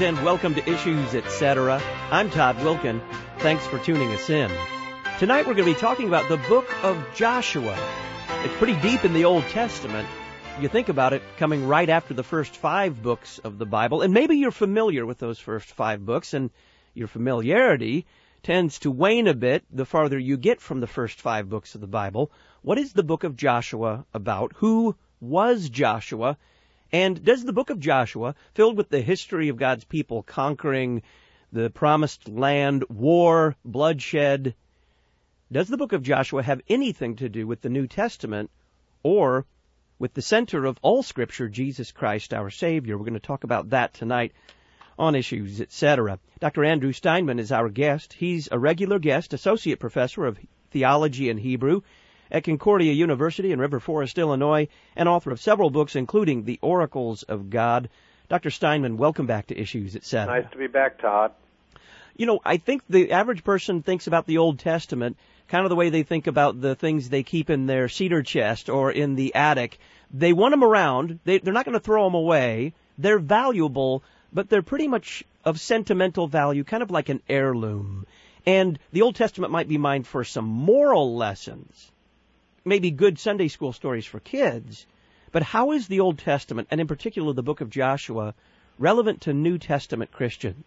and welcome to Issues, Etc. I'm Todd Wilkin. Thanks for tuning us in. Tonight we're going to be talking about the book of Joshua. It's pretty deep in the Old Testament. You think about it, coming right after the first 5 books of the Bible, and maybe you're familiar with those first 5 books, and your familiarity tends to wane a bit the farther you get from the first 5 books of the Bible. What is the book of Joshua about? Who was Joshua? And does the book of Joshua, filled with the history of God's people conquering the promised land, war, bloodshed, does the book of Joshua have anything to do with the New Testament or with the center of all Scripture, Jesus Christ, our Savior? We're going to talk about that tonight on Issues, Etc. Dr. Andrew Steinman is our guest. He's a regular guest, associate professor of theology and Hebrew at Concordia University in River Forest, Illinois, and author of several books, including The Oracles of God. Dr. Steinman, welcome back to Issues, Etc. Nice to be back, Todd. You know, I think the average person thinks about the Old Testament kind of the way they think about the things they keep in their cedar chest or in the attic. They want them around. They're not going to throw them away. They're valuable, but they're pretty much of sentimental value, kind of like an heirloom. And the Old Testament might be mined for some moral lessons, maybe good Sunday school stories for kids. But how is the Old Testament, and in particular the book of Joshua, relevant to New Testament Christians?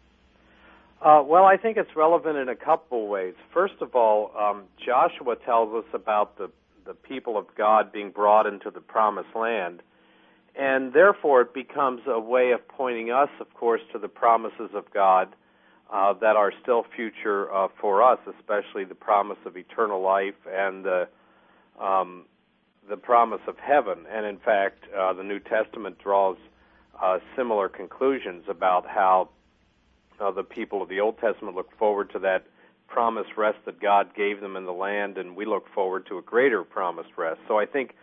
Well, I think it's relevant in a couple ways. First of all, Joshua tells us about the people of God being brought into the promised land, and therefore it becomes a way of pointing us, of course, to the promises of God that are still future for us, especially the promise of eternal life and the promise of heaven. And in fact, the New Testament draws similar conclusions about how the people of the Old Testament look forward to that promised rest that God gave them in the land, and we look forward to a greater promised rest. So I think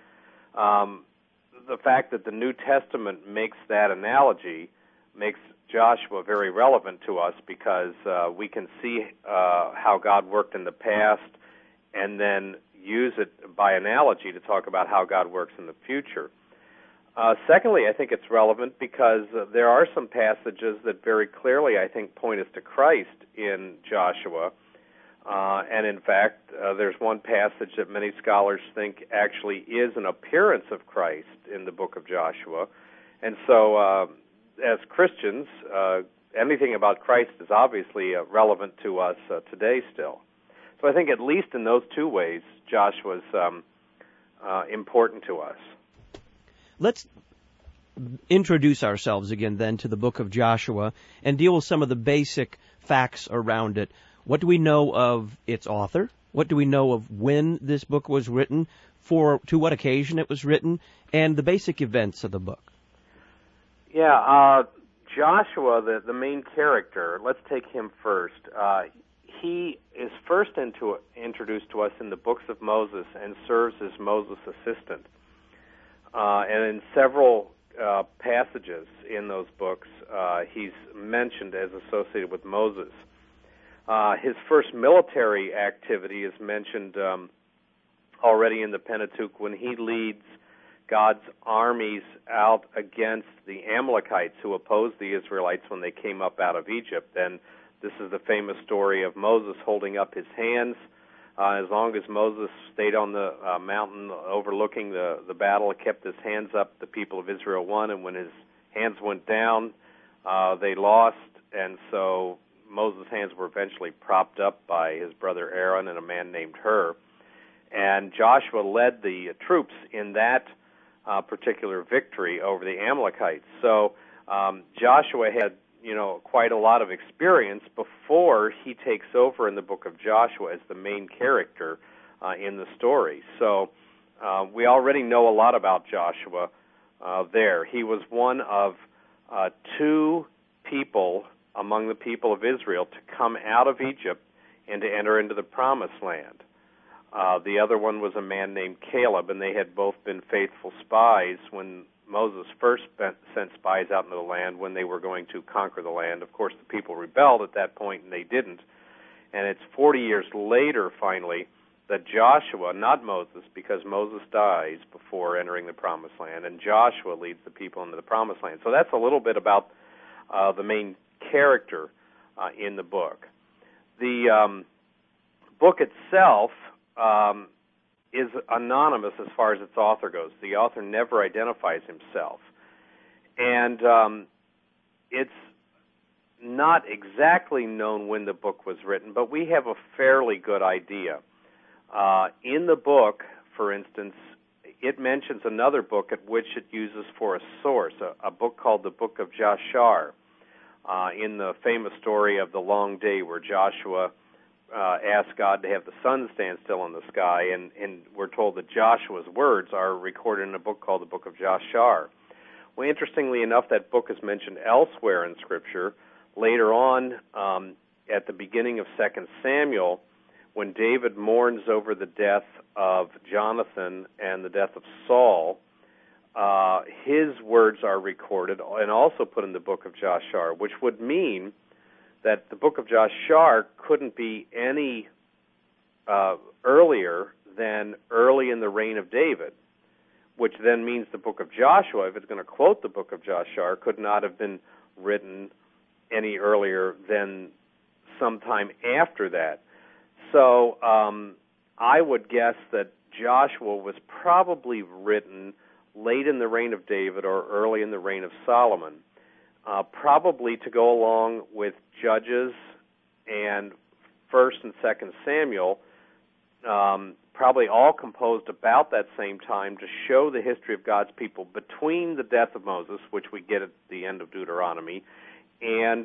the fact that the New Testament makes that analogy makes Joshua very relevant to us, because we can see how God worked in the past and then use it by analogy to talk about how God works in the future. Secondly, I think it's relevant because there are some passages that very clearly, I think, point us to Christ in Joshua. And in fact, there's one passage that many scholars think actually is an appearance of Christ in the book of Joshua. And so, as Christians, anything about Christ is obviously relevant to us today still. So I think at least in those 2 ways, Joshua's important to us. Let's introduce ourselves again then to the book of Joshua and deal with some of the basic facts around it. What do we know of its author? What do we know of when this book was written, to what occasion it was written, and the basic events of the book? Yeah, Joshua, the main character, let's take him first. He is first introduced to us in the books of Moses and serves as Moses' assistant. And in several passages in those books, he's mentioned as associated with Moses. His first military activity is mentioned already in the Pentateuch when he leads God's armies out against the Amalekites who opposed the Israelites when they came up out of Egypt. And this is the famous story of Moses holding up his hands. As long as Moses stayed on the mountain overlooking the battle, kept his hands up, the people of Israel won. And when his hands went down, they lost. And so Moses' hands were eventually propped up by his brother Aaron and a man named Hur. And Joshua led the troops in that particular victory over the Amalekites. So Joshua had quite a lot of experience before he takes over in the book of Joshua as the main character in the story. So we already know a lot about Joshua there. He was one of 2 people among the people of Israel to come out of Egypt and to enter into the promised land. The other one was a man named Caleb, and they had both been faithful spies when Moses first sent spies out into the land when they were going to conquer the land. Of course, the people rebelled at that point, and they didn't. And it's 40 years later, finally, that Joshua, not Moses, because Moses dies before entering the Promised Land, and Joshua leads the people into the Promised Land. So that's a little bit about the main character in the book. The book itself is anonymous as far as its author goes. The author never identifies himself. And it's not exactly known when the book was written, but we have a fairly good idea. In the book, for instance, it mentions another book at which it uses for a source, a book called the Book of Jashar, in the famous story of the long day where Joshua asked God to have the sun stand still in the sky, and we're told that Joshua's words are recorded in a book called the Book of Jashar. Well, interestingly enough, that book is mentioned elsewhere in Scripture. Later on, at the beginning of 2 Samuel, when David mourns over the death of Jonathan and the death of Saul, his words are recorded and also put in the Book of Jashar, which would mean that the Book of Jashar couldn't be any earlier than early in the reign of David, which then means the Book of Joshua, if it's going to quote the Book of Jashar, could not have been written any earlier than sometime after that. So I would guess that Joshua was probably written late in the reign of David or early in the reign of Solomon, probably to go along with Judges and 1st and 2nd Samuel, probably all composed about that same time to show the history of God's people between the death of Moses, which we get at the end of Deuteronomy, and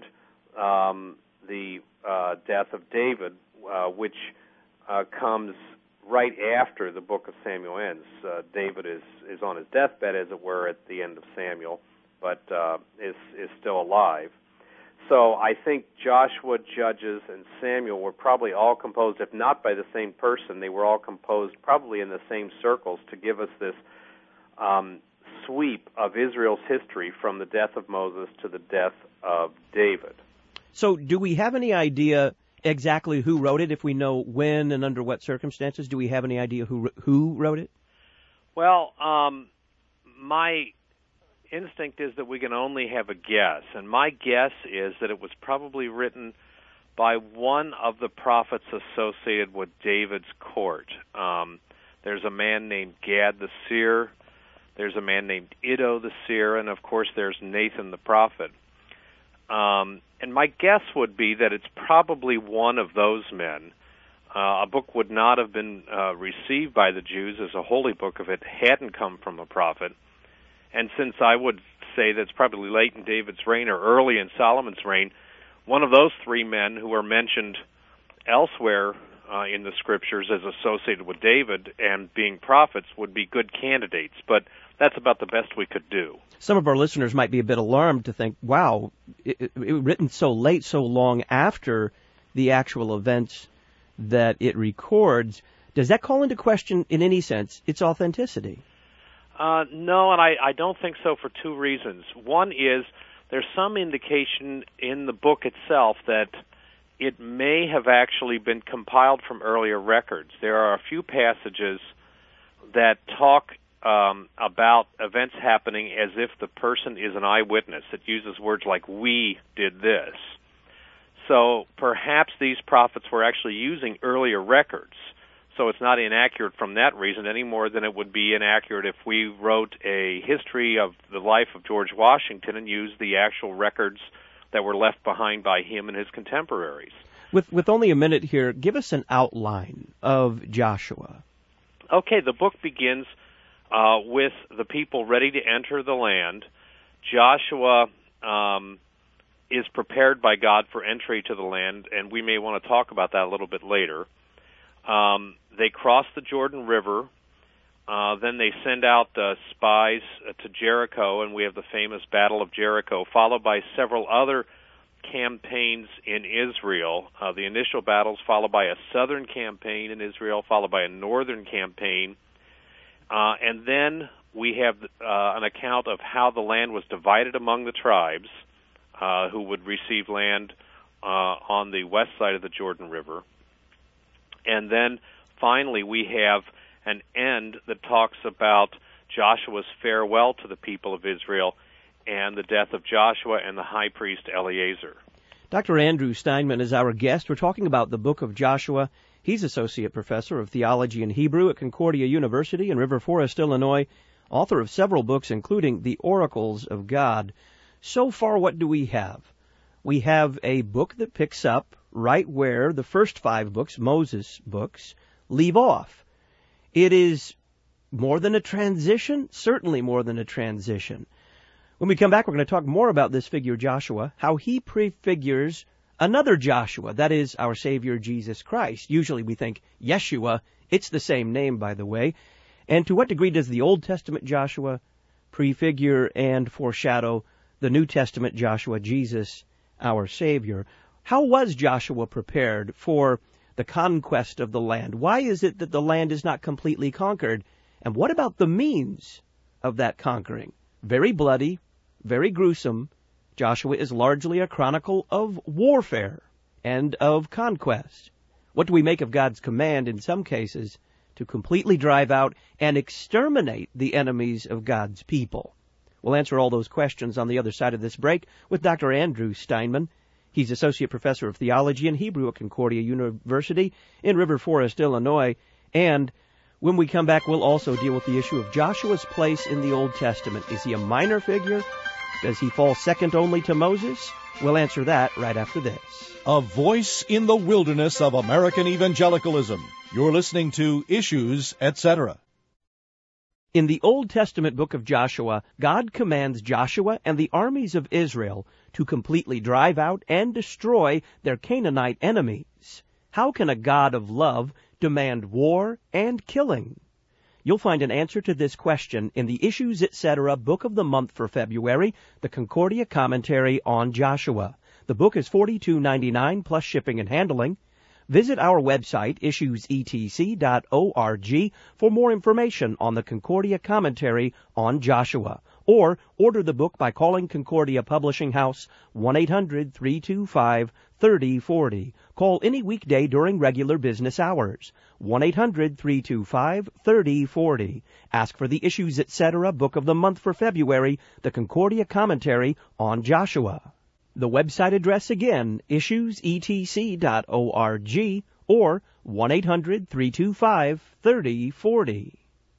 the death of David, which comes right after the book of Samuel ends. David is on his deathbed, as it were, at the end of Samuel, but is still alive. So I think Joshua, Judges, and Samuel were probably all composed, if not by the same person, they were all composed probably in the same circles to give us this sweep of Israel's history from the death of Moses to the death of David. So do we have any idea exactly who wrote it, if we know when and under what circumstances? Do we have any idea who wrote it? Well, my instinct is that we can only have a guess, and my guess is that it was probably written by one of the prophets associated with David's court. There's a man named Gad the seer, there's a man named Iddo the seer, and of course there's Nathan the prophet. And my guess would be that it's probably one of those men. A book would not have been received by the Jews as a holy book if it hadn't come from a prophet. And since I would say that's probably late in David's reign or early in Solomon's reign, one of those three men who are mentioned elsewhere in the Scriptures as associated with David and being prophets would be good candidates. But that's about the best we could do. Some of our listeners might be a bit alarmed to think, wow, it written so late, so long after the actual events that it records. Does that call into question, in any sense, its authenticity? No, and I don't think so for two reasons. One is there's some indication in the book itself that it may have actually been compiled from earlier records. There are a few passages that talk about events happening as if the person is an eyewitness. It uses words like, we did this. So perhaps these prophets were actually using earlier records. So it's not inaccurate from that reason any more than it would be inaccurate if we wrote a history of the life of George Washington and used the actual records that were left behind by him and his contemporaries. With only a minute here, give us an outline of Joshua. Okay, the book begins with the people ready to enter the land. Joshua is prepared by God for entry to the land, and we may want to talk about that a little bit later. They cross the Jordan River. Then they send out spies to Jericho, and we have the famous Battle of Jericho, followed by several other campaigns in Israel. The initial battles followed by a southern campaign in Israel, followed by a northern campaign. And then we have an account of how the land was divided among the tribes who would receive land on the west side of the Jordan River. And then finally we have an end that talks about Joshua's farewell to the people of Israel and the death of Joshua and the high priest Eleazar. Dr. Andrew Steinman is our guest. We're talking about the book of Joshua. He's Associate Professor of Theology and Hebrew at Concordia University in River Forest, Illinois, author of several books, including The Oracles of God. So far, what do we have? We have a book that picks up right where the first 5 books, Moses' books, leave off. It is more than a transition, certainly more than a transition. When we come back, we're going to talk more about this figure Joshua, how he prefigures another Joshua, that is our Savior Jesus Christ. Usually we think Yeshua. It's the same name, by the way. And to what degree does the Old Testament Joshua prefigure and foreshadow the New Testament Joshua, Jesus, our Savior? How was Joshua prepared for the conquest of the land? Why is it that the land is not completely conquered? And what about the means of that conquering? Very bloody, very gruesome. Joshua is largely a chronicle of warfare and of conquest. What do we make of God's command in some cases to completely drive out and exterminate the enemies of God's people? We'll answer all those questions on the other side of this break with Dr. Andrew Steinman. He's Associate Professor of Theology and Hebrew at Concordia University in River Forest, Illinois. And when we come back, we'll also deal with the issue of Joshua's place in the Old Testament. Is he a minor figure? Does he fall second only to Moses? We'll answer that right after this. A voice in the wilderness of American evangelicalism. You're listening to Issues, Etc. In the Old Testament book of Joshua, God commands Joshua and the armies of Israel to completely drive out and destroy their Canaanite enemies. How can a God of love demand war and killing? You'll find an answer to this question in the Issues Etc. Book of the Month for February, the Concordia Commentary on Joshua. The book is $42.99 plus shipping and handling. Visit our website, issuesetc.org, for more information on the Concordia Commentary on Joshua. Or order the book by calling Concordia Publishing House, 1-800-325-3040. Call any weekday during regular business hours, 1-800-325-3040. Ask for the Issues Etc. Book of the Month for February, the Concordia Commentary on Joshua. The website address again, issuesetc.org, or 1-800-325-3040.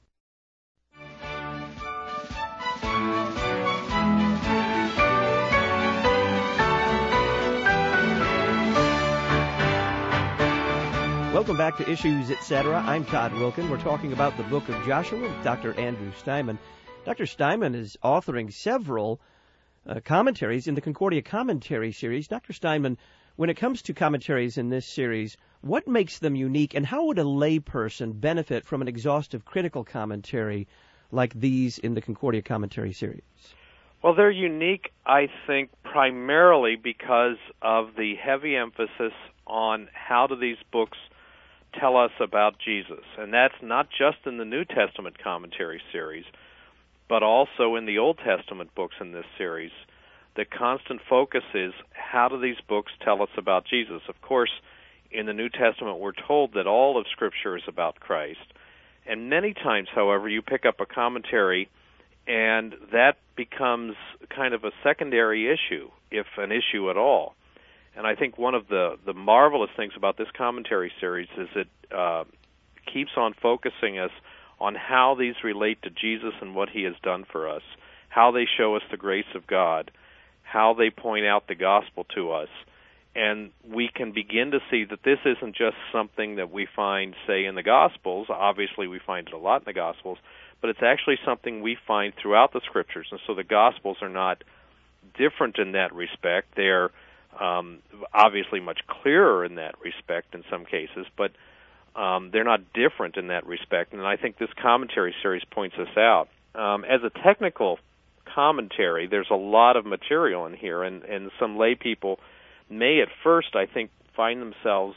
Welcome back to Issues, Etc. I'm Todd Wilken. We're talking about the book of Joshua with Dr. Andrew Steinman. Dr. Steinman is authoring several commentaries in the Concordia Commentary series. Dr. Steinman, when it comes to commentaries in this series, what makes them unique, and how would a layperson benefit from an exhaustive critical commentary like these in the Concordia Commentary series? Well, they're unique, I think, primarily because of the heavy emphasis on how do these books tell us about Jesus. And that's not just in the New Testament Commentary series, but also in the Old Testament books in this series. The constant focus is, how do these books tell us about Jesus? Of course, in the New Testament, we're told that all of Scripture is about Christ. And many times, however, you pick up a commentary, and that becomes kind of a secondary issue, if an issue at all. And I think one of the marvelous things about this commentary series is it keeps on focusing us on how these relate to Jesus and what he has done for us, how they show us the grace of God, how they point out the gospel to us. And we can begin to see that this isn't just something that we find, say, in the Gospels. Obviously, we find it a lot in the Gospels, but it's actually something we find throughout the Scriptures. And so the Gospels are not different in that respect. They're obviously much clearer in that respect in some cases, but they're not different in that respect, and I think this commentary series points this out. As a technical commentary, there's a lot of material in here, and some lay people may at first, I think, find themselves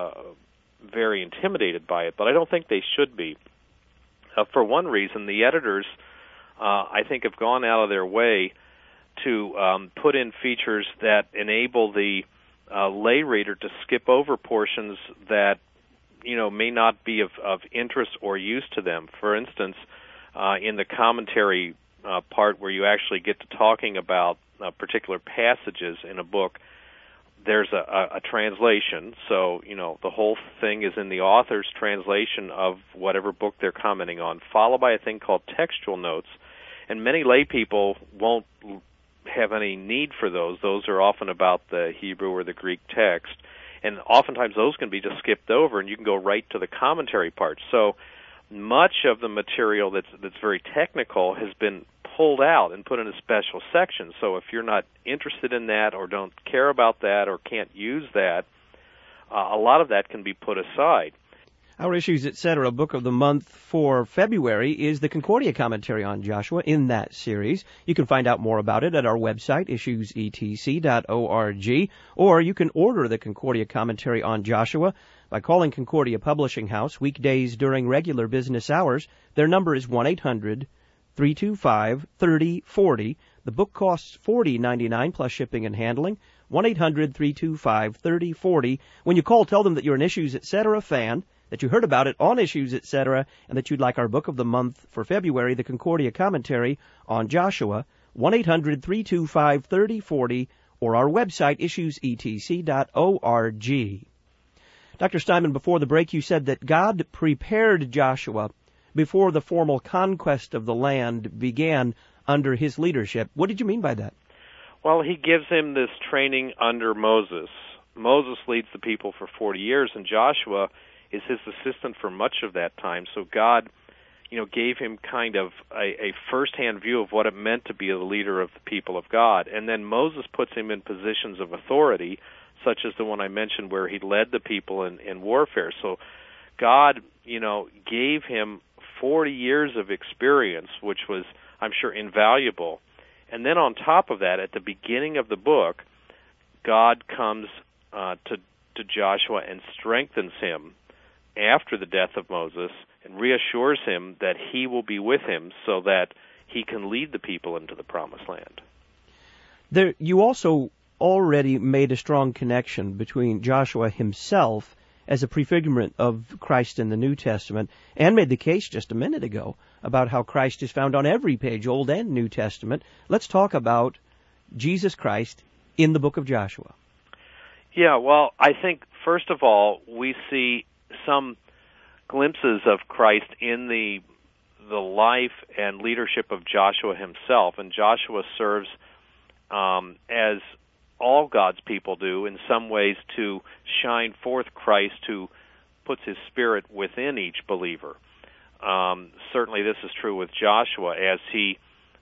very intimidated by it, but I don't think they should be. For one reason, the editors, I think, have gone out of their way to put in features that enable the lay reader to skip over portions that may not be of interest or use to them. For instance, in the commentary part where you actually get to talking about particular passages in a book, there's a translation. So, the whole thing is in the author's translation of whatever book they're commenting on, followed by a thing called textual notes. And many lay people won't have any need for those. Those are often about the Hebrew or the Greek text. And oftentimes those can be just skipped over, and you can go right to the commentary part. So much of the material that's very technical has been pulled out and put in a special section. So if you're not interested in that or don't care about that or can't use that, a lot of that can be put aside. Our Issues, Etc. book of the month for February is the Concordia commentary on Joshua in that series. You can find out more about it at our website, issuesetc.org, or you can order the Concordia commentary on Joshua by calling Concordia Publishing House weekdays during regular business hours. Their number is 1-800-325-3040. The book costs $40.99 plus shipping and handling. 1-800-325-3040. When you call, tell them that you're an Issues, Etc. fan, that you heard about it on Issues, Etc., and that you'd like our book of the month for February, the Concordia commentary on Joshua. 1-800-325-3040, or our website, issuesetc.org. Dr. Steinman, before the break, you said that God prepared Joshua before the formal conquest of the land began under his leadership. What did you mean by that? Well, he gives him this training under Moses. Moses leads the people for 40 years, and Joshua is his assistant for much of that time. So God, gave him kind of a first-hand view of what it meant to be the leader of the people of God. And then Moses puts him in positions of authority, such as the one I mentioned where he led the people in warfare. So God, gave him 40 years of experience, which was, I'm sure, invaluable. And then on top of that, at the beginning of the book, God comes to Joshua and strengthens him after the death of Moses and reassures him that he will be with him so that he can lead the people into the promised land. You also already made a strong connection between Joshua himself as a prefigurement of Christ in the New Testament, and made the case just a minute ago about how Christ is found on every page, Old and New Testament. Let's talk about Jesus Christ in the book of Joshua. Yeah, well, I think, first of all, we see some glimpses of Christ in the life and leadership of Joshua himself, and Joshua serves as all God's people do in some ways to shine forth Christ, who puts his Spirit within each believer. Certainly this is true with Joshua as he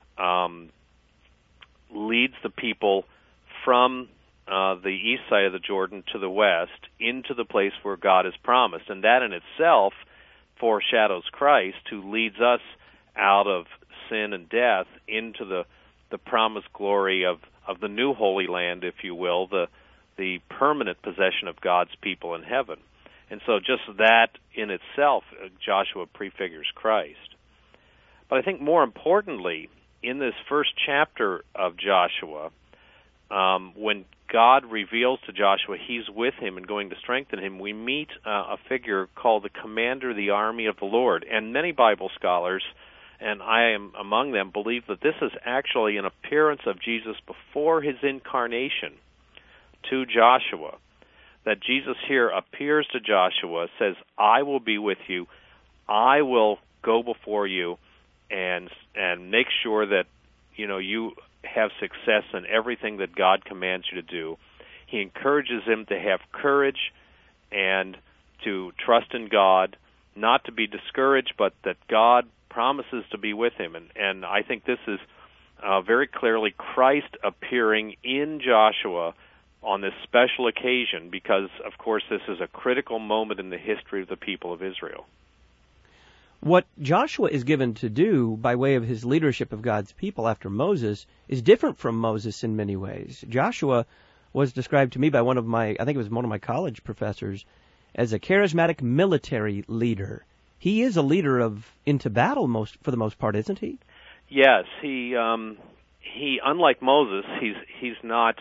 leads the people from the east side of the Jordan to the west into the place where God has promised. And that in itself foreshadows Christ, who leads us out of sin and death into the promised glory of the new Holy Land, if you will, the permanent possession of God's people in heaven. And so just that in itself, Joshua prefigures Christ. But I think more importantly, in this first chapter of Joshua, when God reveals to Joshua he's with him and going to strengthen him, we meet a figure called the commander of the army of the Lord. And many Bible scholars, and I am among them, believe that this is actually an appearance of Jesus before his incarnation to Joshua. That Jesus here appears to Joshua, says, I will be with you, I will go before you, and make sure that you have success in everything that God commands you to do. He encourages him to have courage and to trust in God, not to be discouraged, but that God promises to be with him. And I think this is very clearly Christ appearing in Joshua on this special occasion because, of course, this is a critical moment in the history of the people of Israel. What Joshua is given to do by way of his leadership of God's people after Moses is different from Moses in many ways. Joshua was described to me by one of my college professors as a charismatic military leader. He is a leader into battle for the most part, isn't he? Yes, he unlike Moses, he's not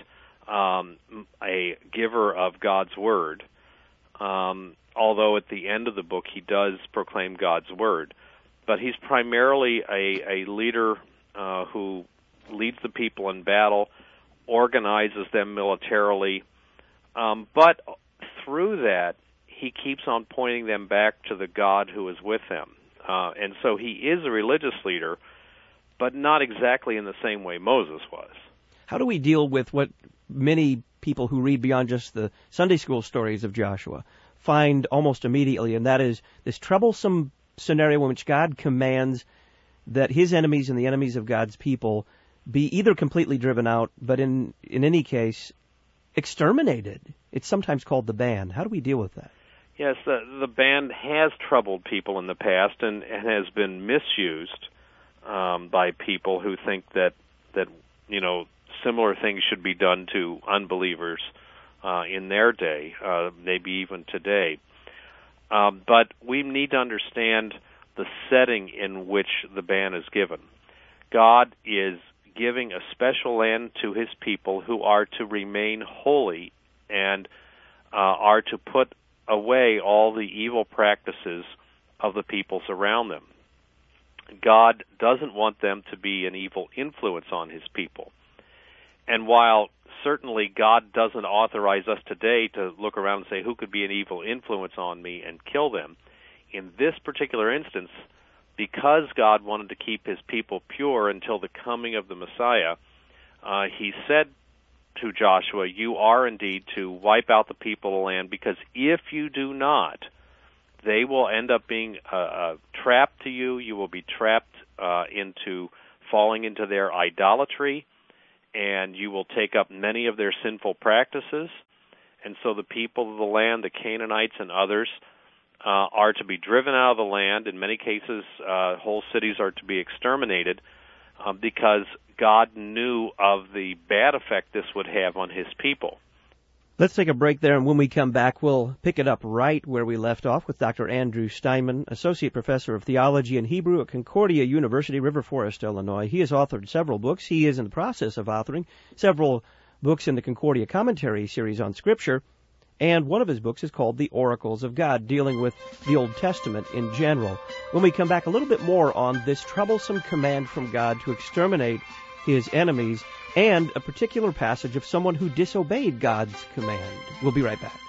a giver of God's word. Although at the end of the book he does proclaim God's word. But he's primarily a leader who leads the people in battle, organizes them militarily, but through that, he keeps on pointing them back to the God who is with them. And so he is a religious leader, but not exactly in the same way Moses was. How do we deal with what many people who read beyond just the Sunday school stories of Joshua find almost immediately, and that is this troublesome scenario in which God commands that his enemies and the enemies of God's people be either completely driven out, but in any case, exterminated? It's sometimes called the ban. How do we deal with that? Yes, the ban has troubled people in the past and has been misused by people who think that similar things should be done to unbelievers in their day, maybe even today. But we need to understand the setting in which the ban is given. God is giving a special land to his people who are to remain holy and are to put away all the evil practices of the peoples around them. God doesn't want them to be an evil influence on his people. And while certainly God doesn't authorize us today to look around and say, who could be an evil influence on me, and kill them, in this particular instance, because God wanted to keep his people pure until the coming of the Messiah, he said to Joshua, you are indeed to wipe out the people of the land, because if you do not, they will end up being trapped to you. You will be trapped into falling into their idolatry, and you will take up many of their sinful practices. And so the people of the land, the Canaanites and others, are to be driven out of the land. In many cases, whole cities are to be exterminated because God knew of the bad effect this would have on his people. Let's take a break there, and when we come back, we'll pick it up right where we left off with Dr. Andrew Steinman, Associate Professor of Theology and Hebrew at Concordia University, River Forest, Illinois. He has authored several books. He is in the process of authoring several books in the Concordia Commentary series on Scripture, and one of his books is called The Oracles of God, dealing with the Old Testament in general. When we come back, a little bit more on this troublesome command from God to exterminate his enemies, and a particular passage of someone who disobeyed God's command. We'll be right back.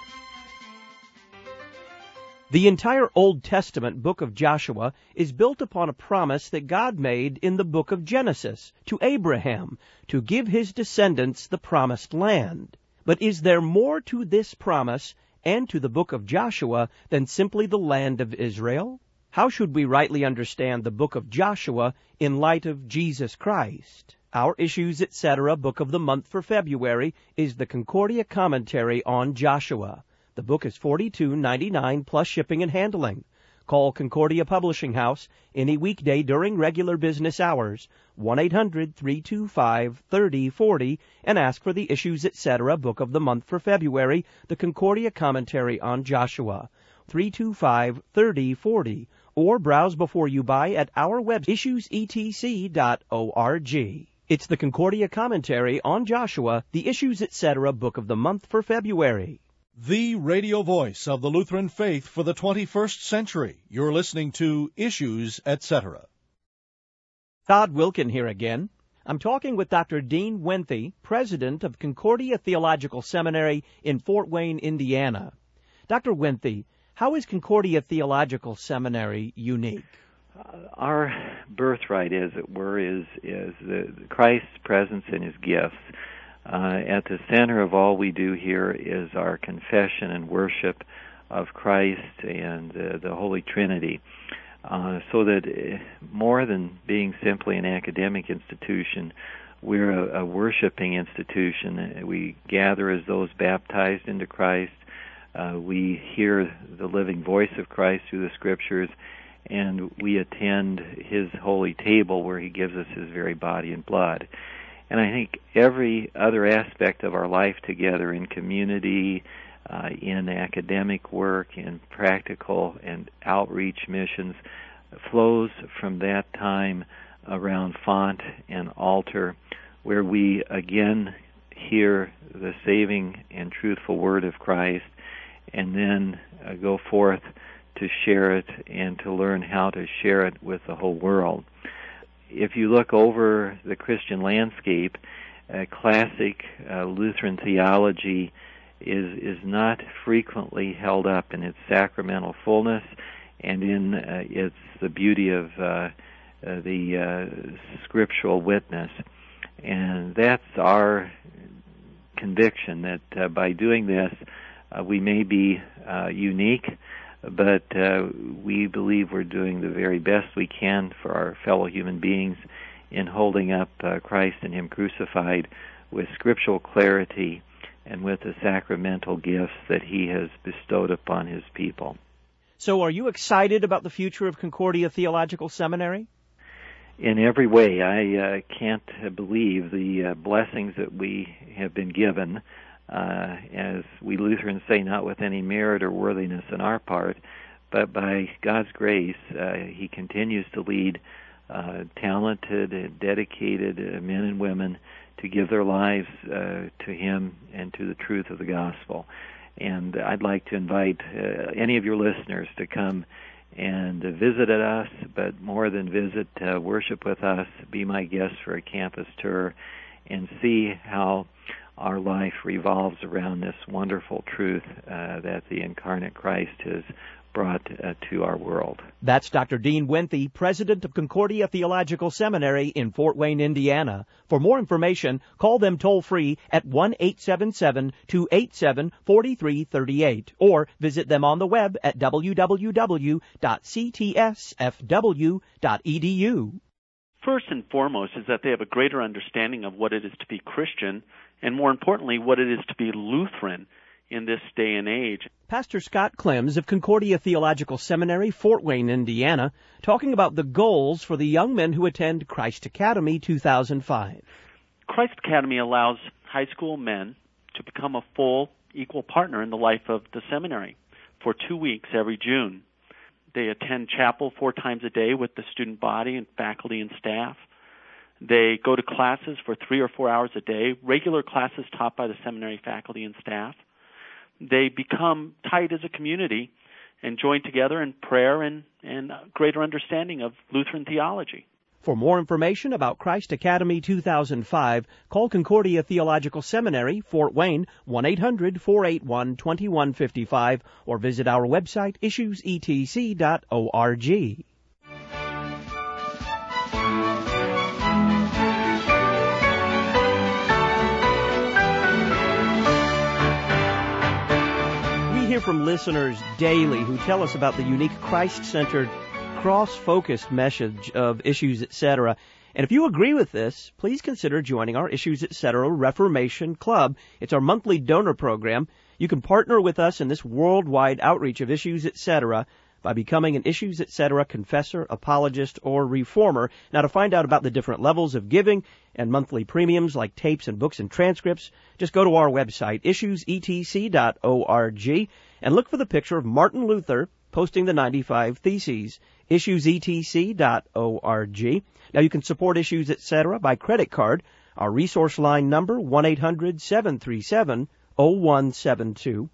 The entire Old Testament book of Joshua is built upon a promise that God made in the book of Genesis to Abraham to give his descendants the promised land. But is there more to this promise and to the book of Joshua than simply the land of Israel? How should we rightly understand the book of Joshua in light of Jesus Christ? Our Issues, Etc. book of the month for February is the Concordia Commentary on Joshua. The book is $42.99 plus shipping and handling. Call Concordia Publishing House any weekday during regular business hours, 1-800-325-3040, and ask for the Issues, Etc. book of the month for February, the Concordia Commentary on Joshua, 325-3040, or browse before you buy at our website, issuesetc.org. It's the Concordia Commentary on Joshua, the Issues, Etc. book of the month for February. The radio voice of the Lutheran faith for the 21st century. You're listening to Issues, Etc. Todd Wilken here again. I'm talking with Dr. Dean Winthy, president of Concordia Theological Seminary in Fort Wayne, Indiana. Dr. Winthy, how is Concordia Theological Seminary unique? Our birthright, as it were, is the Christ's presence and his gifts. At the center of all we do here is our confession and worship of Christ and the Holy Trinity. So that more than being simply an academic institution, we're a worshiping institution. We gather as those baptized into Christ. We hear the living voice of Christ through the Scriptures, and we attend his holy table where he gives us his very body and blood. And I think every other aspect of our life together, in community, in academic work, in practical and outreach missions, flows from that time around font and altar, where we again hear the saving and truthful word of Christ, and then go forth to share it and to learn how to share it with the whole world. if you look over the Christian landscape, classic Lutheran theology is not frequently held up in its sacramental fullness and in the beauty of the scriptural witness. And that's our conviction that by doing this, we may be unique, but we believe we're doing the very best we can for our fellow human beings in holding up Christ and Him crucified with scriptural clarity and with the sacramental gifts that He has bestowed upon His people. So are you excited about the future of Concordia Theological Seminary? In every way. I can't believe the blessings that we have been given, as we Lutherans say, not with any merit or worthiness on our part, but by God's grace, He continues to lead talented and dedicated men and women to give their lives to Him and to the truth of the gospel. And I'd like to invite any of your listeners to come and visit us, but more than visit, worship with us, be my guest for a campus tour, and see how our life revolves around this wonderful truth that the incarnate Christ has brought to our world. That's Dr. Dean Winthy, president of Concordia Theological Seminary in Fort Wayne, Indiana. For more information, call them toll-free at 1-877-287-4338 or visit them on the web at www.ctsfw.edu. First and foremost is that they have a greater understanding of what it is to be Christian, and more importantly, what it is to be Lutheran in this day and age. Pastor Scott Clems of Concordia Theological Seminary, Fort Wayne, Indiana, talking about the goals for the young men who attend Christ Academy 2005. Christ Academy allows high school men to become a full, equal partner in the life of the seminary for 2 weeks every June. They attend chapel 4 times a day with the student body and faculty and staff. They go to classes for 3 or 4 hours a day, regular classes taught by the seminary faculty and staff. They become tight as a community and join together in prayer and greater understanding of Lutheran theology. For more information about Christ Academy 2005, call Concordia Theological Seminary, Fort Wayne, 1-800-481-2155, or visit our website, issuesetc.org. From listeners daily who tell us about the unique Christ-centered, cross-focused message of Issues Etc. And if you agree with this, please consider joining our Issues Etc. Reformation Club. It's our monthly donor program. You can partner with us in this worldwide outreach of Issues Etc. by becoming an Issues Etc. confessor, apologist, or reformer. Now, to find out about the different levels of giving and monthly premiums like tapes and books and transcripts, just go to our website, issuesetc.org, and look for the picture of Martin Luther posting the 95 Theses, issuesetc.org. Now, you can support Issues Etc. by credit card. Our resource line number, 1-800-737-0172.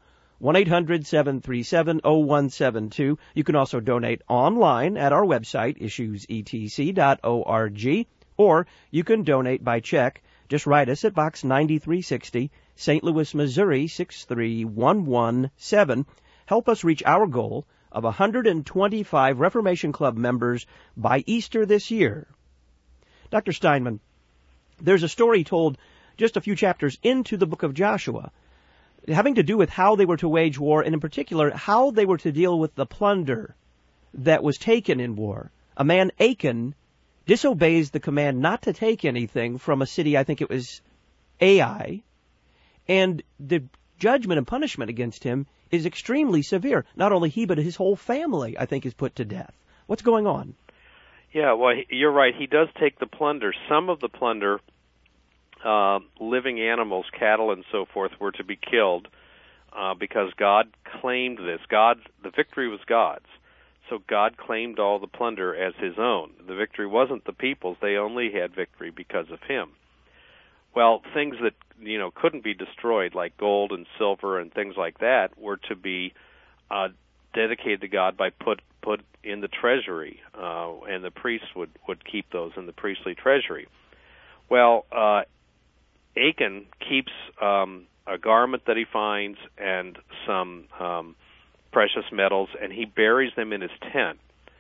1-800-737-0172. You can also donate online at our website, issuesetc.org, or you can donate by check. Just write us at Box 9360, St. Louis, Missouri, 63117. Help us reach our goal of 125 Reformation Club members by Easter this year. Dr. Steinman, there's a story told just a few chapters into the book of Joshua having to do with how they were to wage war, and in particular, how they were to deal with the plunder that was taken in war. A man, Achan, disobeys the command not to take anything from a city, I think it was Ai, and the judgment and punishment against him is extremely severe. Not only he, but his whole family, I think, is put to death. What's going on? Yeah, well, you're right. He does take the plunder. Some of the plunder, living animals, cattle, and so forth, were to be killed because God claimed this. The victory was God's. So God claimed all the plunder as his own. The victory wasn't the people's. They only had victory because of him. Well, things that, couldn't be destroyed, like gold and silver and things like that, were to be dedicated to God by put in the treasury, and the priests would keep those in the priestly treasury. Well, Achan keeps a garment that he finds and some precious metals, and he buries them in his tent.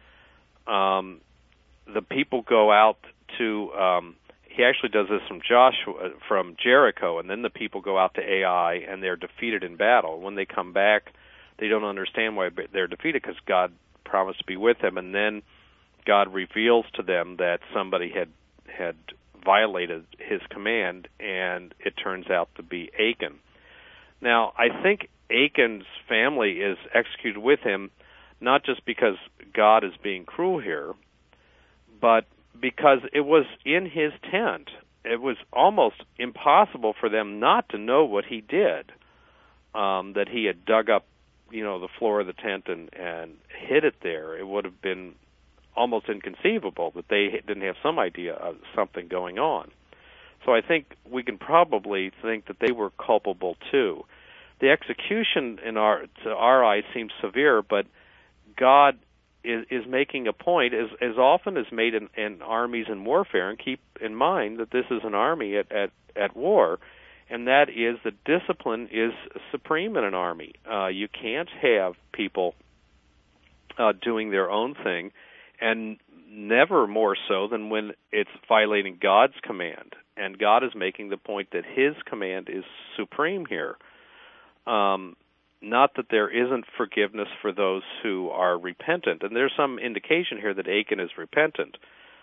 The people go out to he actually does this from Jericho, and then the people go out to Ai, and they're defeated in battle. When they come back, they don't understand why they're defeated, because God promised to be with them, and then God reveals to them that somebody had violated his command, and it turns out to be Achan. Now, I think Achan's family is executed with him, not just because God is being cruel here, but because it was in his tent. It was almost impossible for them not to know what he did, that he had dug up, the floor of the tent and hid it there. It would have been almost inconceivable that they didn't have some idea of something going on. So I think we can probably think that they were culpable too. The execution to our eyes seems severe, but God is making a point, as often as made in armies and warfare, and keep in mind that this is an army at war, and that is that discipline is supreme in an army. You can't have people doing their own thing, and never more so than when it's violating God's command. And God is making the point that his command is supreme here. Not that there isn't forgiveness for those who are repentant. And there's some indication here that Achan is repentant.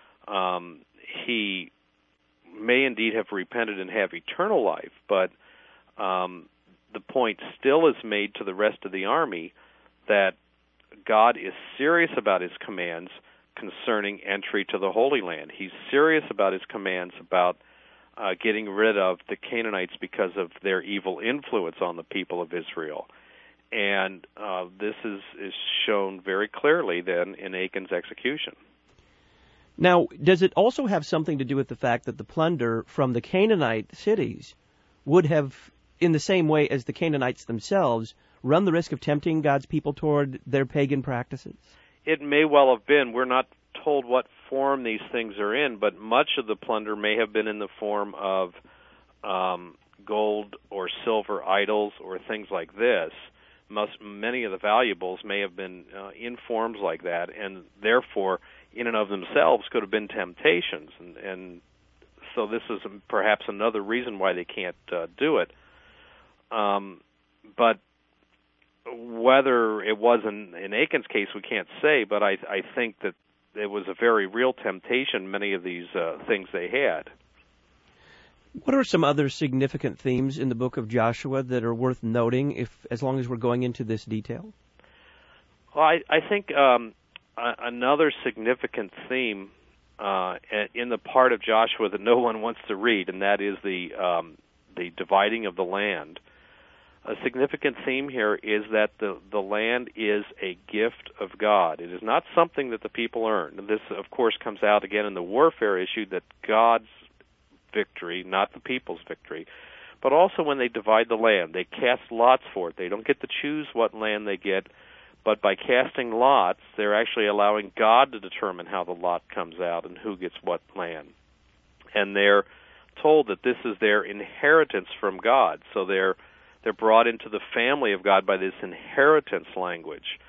He may indeed have repented and have eternal life, but the point still is made to the rest of the army that God is serious about his commands concerning entry to the Holy Land. He's serious about his commands about getting rid of the Canaanites because of their evil influence on the people of Israel. And this is shown very clearly then in Achan's execution. Now, does it also have something to do with the fact that the plunder from the Canaanite cities would have, in the same way as the Canaanites themselves, run the risk of tempting God's people toward their pagan practices? It may well have been. We're not told what form these things are in, but much of the plunder may have been in the form of gold or silver idols or things like this. Many of the valuables may have been in forms like that, and therefore, in and of themselves, could have been temptations. And so this is perhaps another reason why they can't do it. But whether it was in Achan's case, we can't say, but I think that it was a very real temptation, many of these things they had. What are some other significant themes in the book of Joshua that are worth noting, as long as we're going into this detail? Well, I think another significant theme in the part of Joshua that no one wants to read, and that is the dividing of the land. A significant theme here is that the land is a gift of God. It is not something that the people earn. And this, of course, comes out again in the warfare issue, that God's victory, not the people's victory. But also when they divide the land, they cast lots for it. They don't get to choose what land they get, but by casting lots, they're actually allowing God to determine how the lot comes out and who gets what land. And they're told that this is their inheritance from God. So they're brought into the family of God by this inheritance language.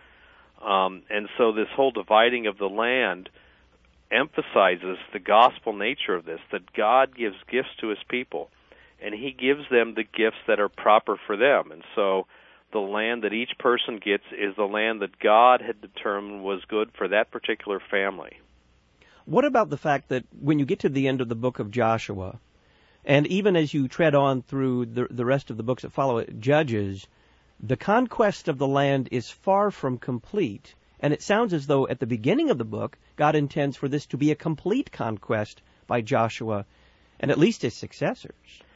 And so this whole dividing of the land emphasizes the gospel nature of this, that God gives gifts to his people, and he gives them the gifts that are proper for them. And so the land that each person gets is the land that God had determined was good for that particular family. What about the fact that when you get to the end of the book of Joshua, and even as you tread on through the rest of the books that follow it, Judges, the conquest of the land is far from complete. And it sounds as though at the beginning of the book, God intends for this to be a complete conquest by Joshua and at least his successors.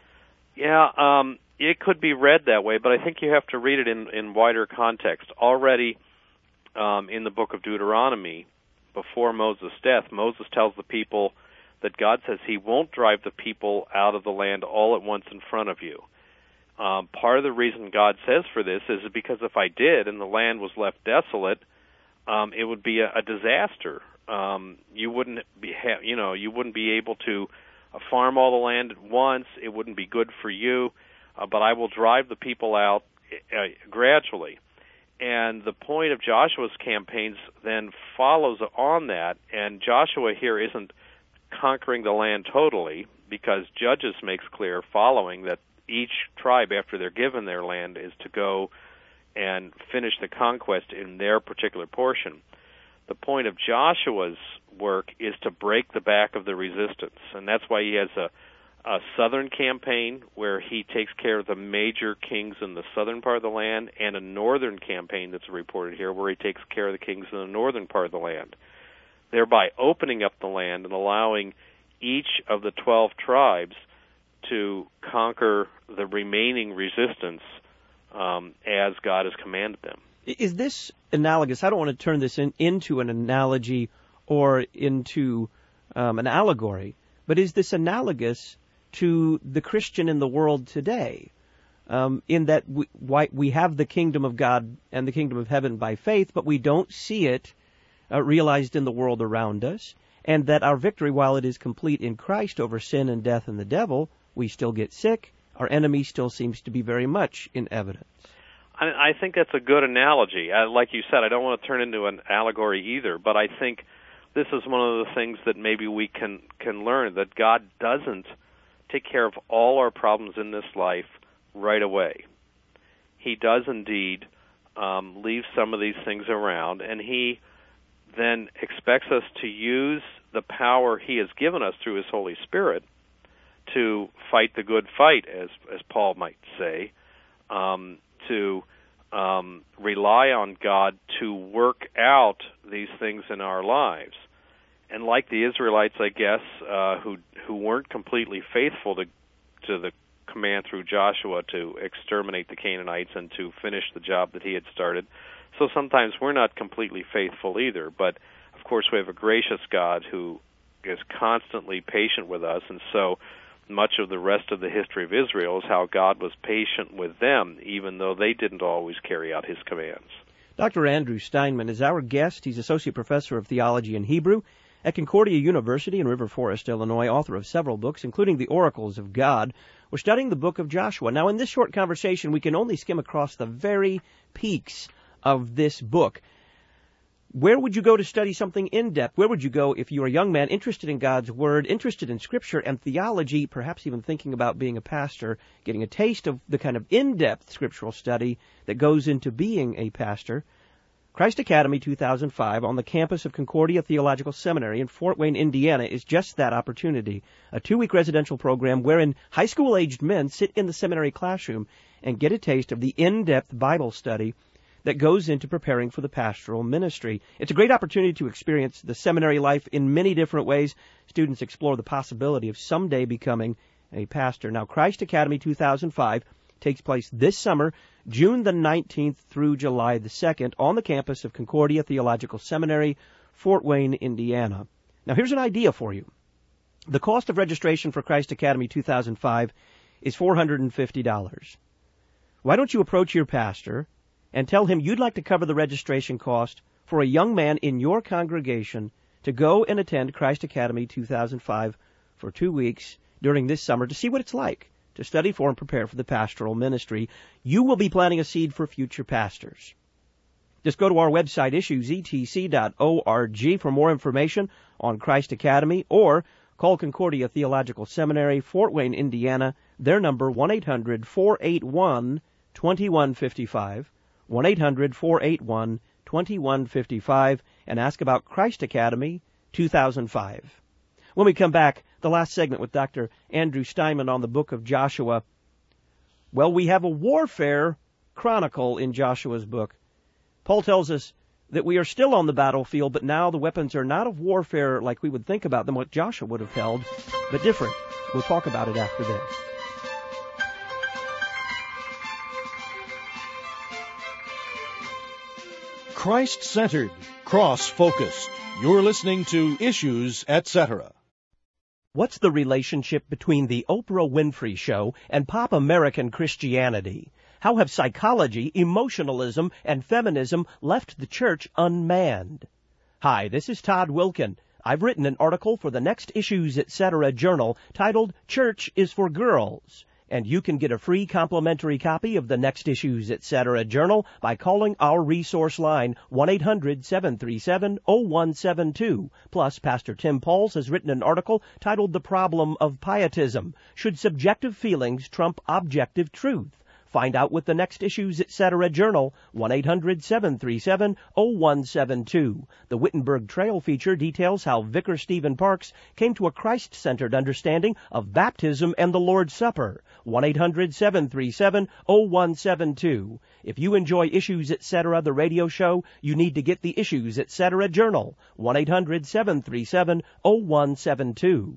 Yeah, it could be read that way, but I think you have to read it in wider context. Already in the book of Deuteronomy, before Moses' death, Moses tells the people that God says he won't drive the people out of the land all at once in front of you. Part of the reason God says for this is because if I did and the land was left desolate, it would be a disaster. You wouldn't be able to farm all the land at once. It wouldn't be good for you. But I will drive the people out gradually. And the point of Joshua's campaigns then follows on that, and Joshua here isn't conquering the land totally, because Judges makes clear following that each tribe, after they're given their land, is to go and finish the conquest in their particular portion. The point of Joshua's work is to break the back of the resistance, and that's why he has a southern campaign where he takes care of the major kings in the southern part of the land, and a northern campaign that's reported here where he takes care of the kings in the northern part of the land, thereby opening up the land and allowing each of the 12 tribes to conquer the remaining resistance as God has commanded them. Is this analogous? I don't want to turn this into an analogy or into an allegory, but is this analogous to the Christian in the world today, in that we have the kingdom of God and the kingdom of heaven by faith, but we don't see it realized in the world around us, and that our victory, while it is complete in Christ over sin and death and the devil, we still get sick. Our enemy still seems to be very much in evidence. I think that's a good analogy. Like you said, I don't want to turn into an allegory either, but I think this is one of the things that maybe we can learn, that God doesn't take care of all our problems in this life right away. He does indeed leave some of these things around, and he then expects us to use the power he has given us through his Holy Spirit to fight the good fight, as Paul might say, to rely on God to work out these things in our lives. And like the Israelites, I guess, who weren't completely faithful to the command through Joshua to exterminate the Canaanites and to finish the job that he had started, so sometimes we're not completely faithful either. But, of course, we have a gracious God who is constantly patient with us, and so much of the rest of the history of Israel is how God was patient with them, even though they didn't always carry out his commands. Dr. Andrew Steinman is our guest. He's Associate Professor of Theology and Hebrew at Concordia University in River Forest, Illinois, author of several books, including The Oracles of God. We're studying the book of Joshua. Now, in this short conversation, we can only skim across the very peaks of this book. Where would you go to study something in-depth? Where would you go if you were a young man interested in God's Word, interested in Scripture and theology, perhaps even thinking about being a pastor, getting a taste of the kind of in-depth scriptural study that goes into being a pastor? Christ Academy 2005 on the campus of Concordia Theological Seminary in Fort Wayne, Indiana is just that opportunity. A 2-week residential program wherein high school-aged men sit in the seminary classroom and get a taste of the in-depth Bible study that goes into preparing for the pastoral ministry. It's a great opportunity to experience the seminary life in many different ways. Students explore the possibility of someday becoming a pastor. Now, Christ Academy 2005 takes place this summer, June the 19th through July the 2nd, on the campus of Concordia Theological Seminary, Fort Wayne, Indiana. Now, here's an idea for you. The cost of registration for Christ Academy 2005 is $450. Why don't you approach your pastor and tell him you'd like to cover the registration cost for a young man in your congregation to go and attend Christ Academy 2005 for 2 weeks during this summer to see what it's like to study for and prepare for the pastoral ministry. You will be planting a seed for future pastors. Just go to our website, issuesetc.org, for more information on Christ Academy, or call Concordia Theological Seminary, Fort Wayne, Indiana. Their number, 1-800-481-2155. 1-800-481-2155, and ask about Christ Academy 2005. When we come back, the last segment with Dr. Andrew Steinman on the book of Joshua. Well, we have a warfare chronicle in Joshua's book. Paul tells us that we are still on the battlefield, but now the weapons are not of warfare like we would think about them, what Joshua would have held, but different. We'll talk about it after this. Christ-centered, cross-focused. You're listening to Issues, Etc. What's the relationship between the Oprah Winfrey Show and pop American Christianity? How have psychology, emotionalism, and feminism left the church unmanned? Hi, this is Todd Wilkin. I've written an article for the Next Issues Etc. journal titled Church is for Girls. And you can get a free complimentary copy of the Next Issues Etc. journal by calling our resource line 1-800-737-0172. Plus, Pastor Tim Pauls has written an article titled The Problem of Pietism. Should subjective feelings trump objective truth? Find out with the Next Issues Etc. journal, 1-800-737-0172. The Wittenberg Trail feature details how Vicar Stephen Parks came to a Christ-centered understanding of baptism and the Lord's Supper, 1-800-737-0172. If you enjoy Issues Etc., the radio show, you need to get the Issues Etc. journal, 1-800-737-0172.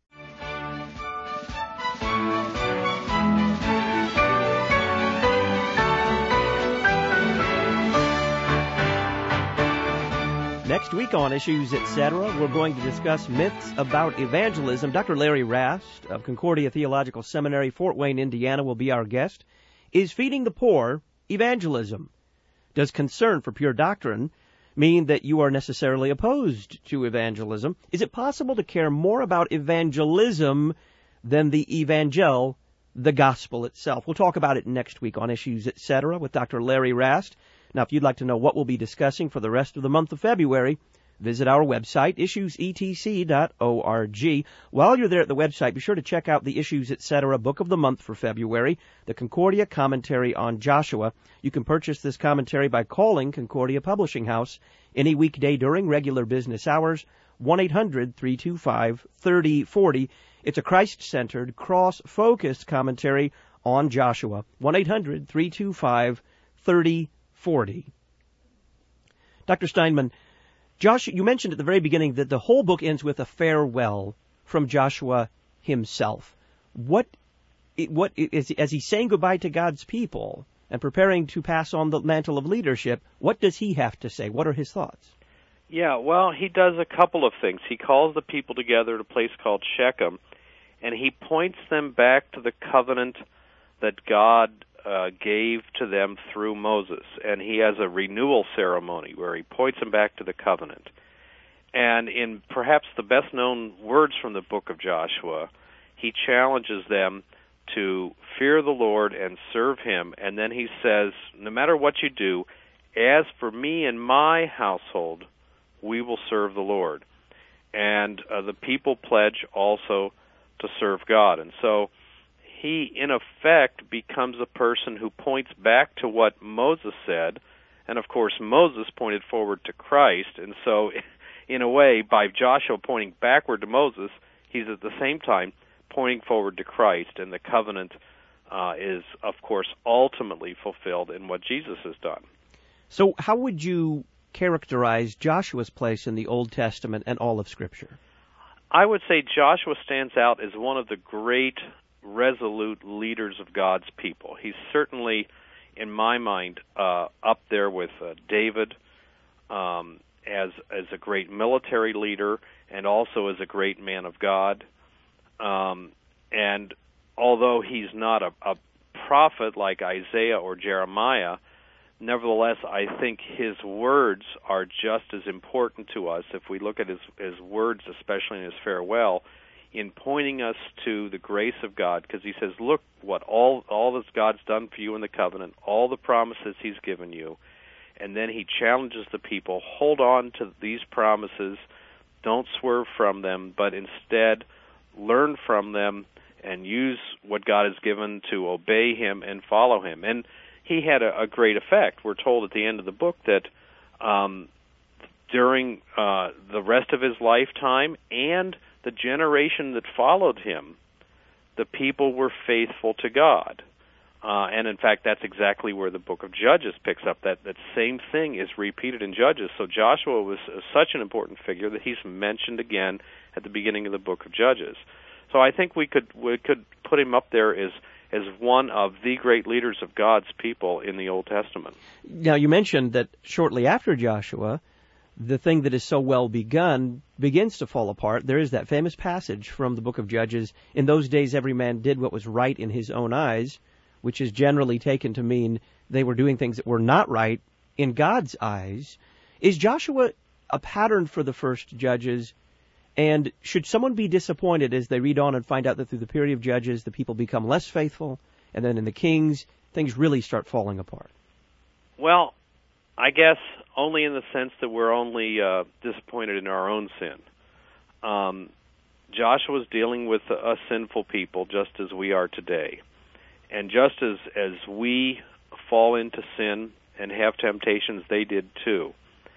Next week on Issues Etc., we're going to discuss myths about evangelism. Dr. Larry Rast of Concordia Theological Seminary, Fort Wayne, Indiana, will be our guest. Is feeding the poor evangelism? Does concern for pure doctrine mean that you are necessarily opposed to evangelism? Is it possible to care more about evangelism than the evangel, the gospel itself? We'll talk about it next week on Issues Etc. with Dr. Larry Rast. Now, if you'd like to know what we'll be discussing for the rest of the month of February, visit our website, issuesetc.org. While you're there at the website, be sure to check out the Issues Etc. Book of the Month for February, the Concordia Commentary on Joshua. You can purchase this commentary by calling Concordia Publishing House any weekday during regular business hours, 1-800-325-3040. It's a Christ-centered, cross-focused commentary on Joshua, 1-800-325-3040. Dr. Steinman, Joshua, you mentioned at the very beginning that the whole book ends with a farewell from Joshua himself. What is, as he's saying goodbye to God's people and preparing to pass on the mantle of leadership, what does he have to say? What are his thoughts? Yeah, well, he does a couple of things. He calls the people together at a place called Shechem, and he points them back to the covenant that God gave to them through Moses, and he has a renewal ceremony where he points them back to the covenant. And in perhaps the best-known words from the book of Joshua, he challenges them to fear the Lord and serve him, and then he says, no matter what you do, as for me and my household, we will serve the Lord. And the people pledge also to serve God. And so he, in effect, becomes a person who points back to what Moses said, and of course Moses pointed forward to Christ, and so in a way, by Joshua pointing backward to Moses, he's at the same time pointing forward to Christ, and the covenant is, of course, ultimately fulfilled in what Jesus has done. So how would you characterize Joshua's place in the Old Testament and all of Scripture? I would say Joshua stands out as one of the great resolute leaders of God's people. He's certainly, in my mind, up there with David as a great military leader and also as a great man of God. And although he's not a prophet like Isaiah or Jeremiah, nevertheless, I think his words are just as important to us if we look at his words, especially in his farewell, in pointing us to the grace of God, because he says, look what all that God's done for you in the covenant, all the promises he's given you, and then he challenges the people, hold on to these promises, don't swerve from them, but instead learn from them and use what God has given to obey him and follow him. And he had a great effect. We're told at the end of the book that during the rest of his lifetime and the generation that followed him, the people were faithful to God. And in fact, that's exactly where the book of Judges picks up. That same thing is repeated in Judges. So Joshua was such an important figure that he's mentioned again at the beginning of the book of Judges. So I think we could put him up there as one of the great leaders of God's people in the Old Testament. Now, you mentioned that shortly after Joshua, the thing that is so well begun begins to fall apart. There is that famous passage from the book of Judges, in those days every man did what was right in his own eyes. which is generally taken to mean they were doing things that were not right in God's eyes. Is Joshua a pattern for the first judges? And should someone be disappointed as they read on and find out that through the period of Judges, the people become less faithful, and then in the Kings, things really start falling apart? Well, I guess only in the sense that we're only disappointed in our own sin. Joshua's dealing with a sinful people just as we are today. And just as we fall into sin and have temptations, they did too.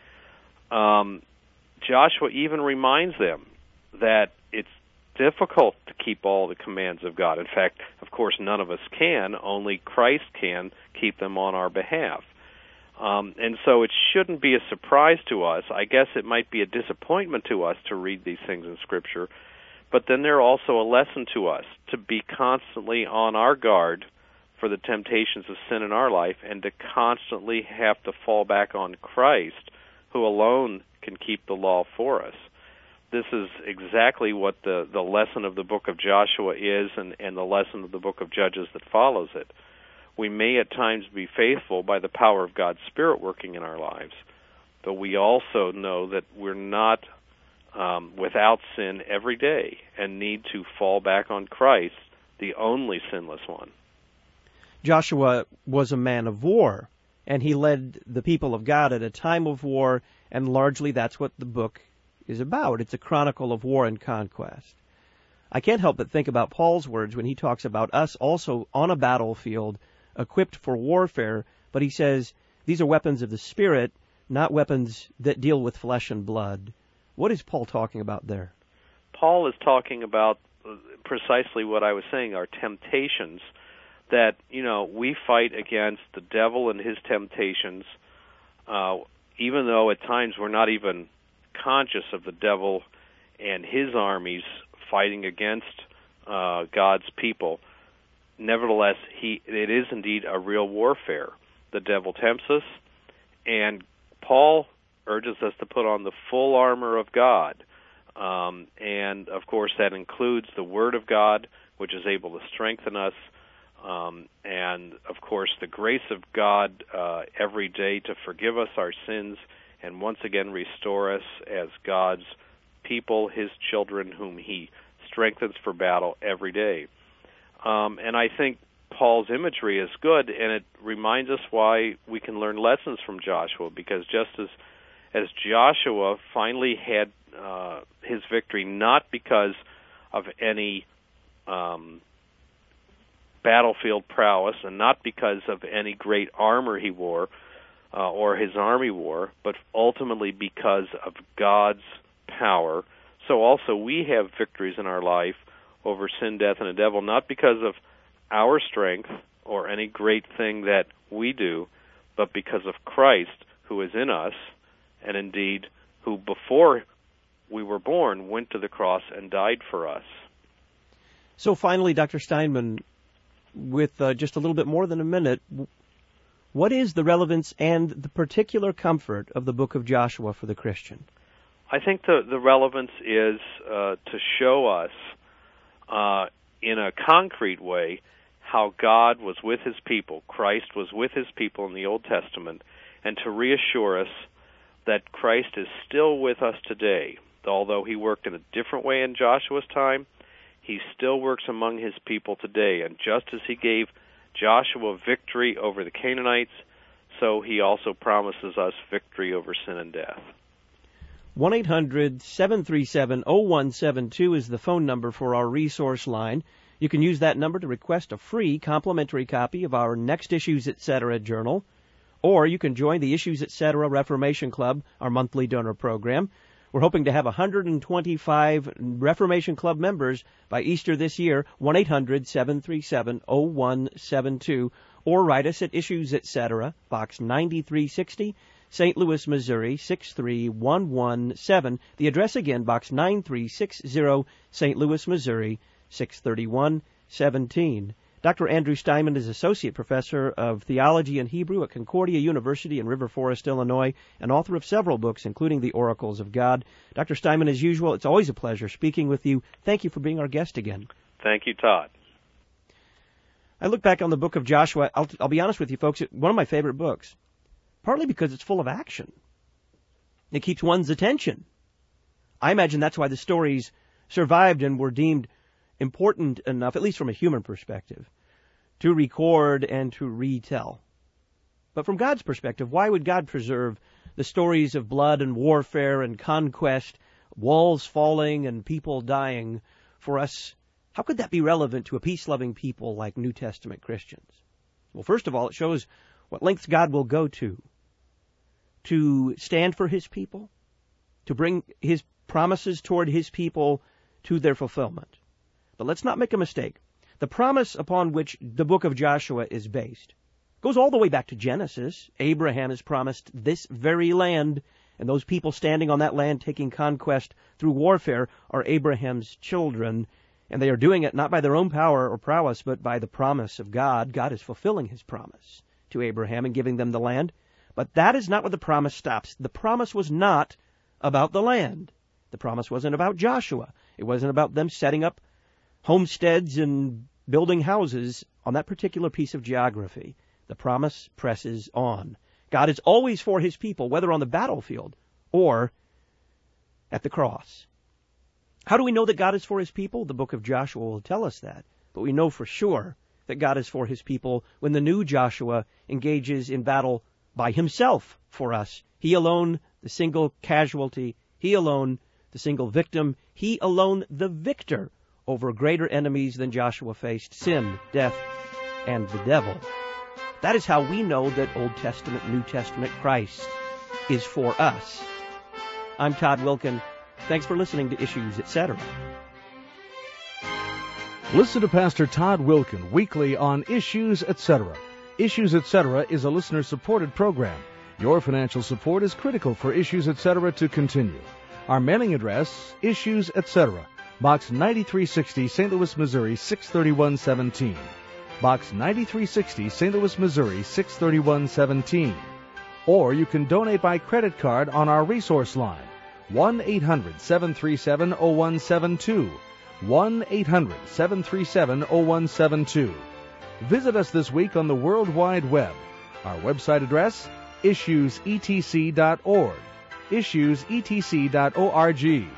Joshua even reminds them that it's difficult to keep all the commands of God. In fact, of course, none of us can. Only Christ can keep them on our behalf. And so it shouldn't be a surprise to us. I guess it might be a disappointment to us to read these things in Scripture, but then they're also a lesson to us to be constantly on our guard for the temptations of sin in our life and to constantly have to fall back on Christ, who alone can keep the law for us. This is exactly what the lesson of the book of Joshua is and the lesson of the book of Judges that follows it. We may at times be faithful by the power of God's Spirit working in our lives, but we also know that we're not without sin every day and need to fall back on Christ, the only sinless one. Joshua was a man of war, and he led the people of God at a time of war, and largely that's what the book is about. It's a chronicle of war and conquest. I can't help but think about Paul's words when he talks about us also on a battlefield, equipped for warfare, but he says these are weapons of the Spirit, not weapons that deal with flesh and blood. What is Paul talking about there? Paul is talking about precisely what I was saying, our temptations, that, we fight against the devil and his temptations, even though at times we're not even conscious of the devil and his armies fighting against God's people. Nevertheless, it is indeed a real warfare. The devil tempts us, and Paul urges us to put on the full armor of God. And, of course, that includes the Word of God, which is able to strengthen us, and, of course, the grace of God every day to forgive us our sins and once again restore us as God's people, His children, whom He strengthens for battle every day. And I think Paul's imagery is good, and it reminds us why we can learn lessons from Joshua, because just as Joshua finally had his victory, not because of any battlefield prowess and not because of any great armor he wore or his army wore, but ultimately because of God's power. So also we have victories in our life over sin, death, and the devil, not because of our strength or any great thing that we do, but because of Christ, who is in us, and indeed who before we were born went to the cross and died for us. So finally, Dr. Steinman, with just a little bit more than a minute, what is the relevance and the particular comfort of the book of Joshua for the Christian? I think the relevance is to show us in a concrete way how God was with His people, Christ was with His people in the Old Testament, and to reassure us that Christ is still with us today. Although He worked in a different way in Joshua's time, He still works among His people today. And just as He gave Joshua victory over the Canaanites, so He also promises us victory over sin and death. 1-800-737-0172 is the phone number for our resource line. You can use that number to request a free complimentary copy of our Next Issues Etc. journal, or you can join the Issues Etc. Reformation Club, our monthly donor program. We're hoping to have 125 Reformation Club members by Easter this year. 1-800-737-0172, or write us at Issues Etc., Box 9360, St. Louis, Missouri, 63117. The address again, Box 9360, St. Louis, Missouri, 63117. Dr. Andrew Steinman is Associate Professor of Theology and Hebrew at Concordia University in River Forest, Illinois, and author of several books, including The Oracles of God. Dr. Steinman, as usual, it's always a pleasure speaking with you. Thank you for being our guest again. Thank you, Todd. I look back on the book of Joshua. I'll be honest with you, folks, it's one of my favorite books, partly because it's full of action. It keeps one's attention. I imagine that's why the stories survived and were deemed important enough, at least from a human perspective, to record and to retell. But from God's perspective, why would God preserve the stories of blood and warfare and conquest, walls falling and people dying for us? How could that be relevant to a peace-loving people like New Testament Christians? Well, first of all, it shows what lengths God will go to stand for His people, to bring His promises toward His people to their fulfillment. But let's not make a mistake. The promise upon which the book of Joshua is based goes all the way back to Genesis. Abraham is promised this very land, and those people standing on that land taking conquest through warfare are Abraham's children, and they are doing it not by their own power or prowess, but by the promise of God. God is fulfilling His promise to Abraham and giving them the land. But that is not where the promise stops. The promise was not about the land. The promise wasn't about Joshua. It wasn't about them setting up homesteads and building houses on that particular piece of geography. The promise presses on. God is always for His people, whether on the battlefield or at the cross. How do we know that God is for His people? The book of Joshua will tell us that. But we know for sure that God is for His people when the new Joshua engages in battle by himself for us. He alone, the single casualty. He alone, the single victim. He alone, the victor over greater enemies than Joshua faced: sin, death, and the devil. That is how we know that Old Testament, New Testament Christ is for us. I'm Todd Wilken. Thanks for listening to Issues, Etc. Listen to Pastor Todd Wilken weekly on Issues, Etc. Issues, Etc. is a listener-supported program. Your financial support is critical for Issues, Etc. to continue. Our mailing address, Issues, Etc., Box 9360, St. Louis, Missouri, 63117. Box 9360, St. Louis, Missouri, 63117. Or you can donate by credit card on our resource line, 1-800-737-0172. 1-800-737-0172. Visit us this week on the World Wide Web. Our website address, issuesetc.org. issuesetc.org.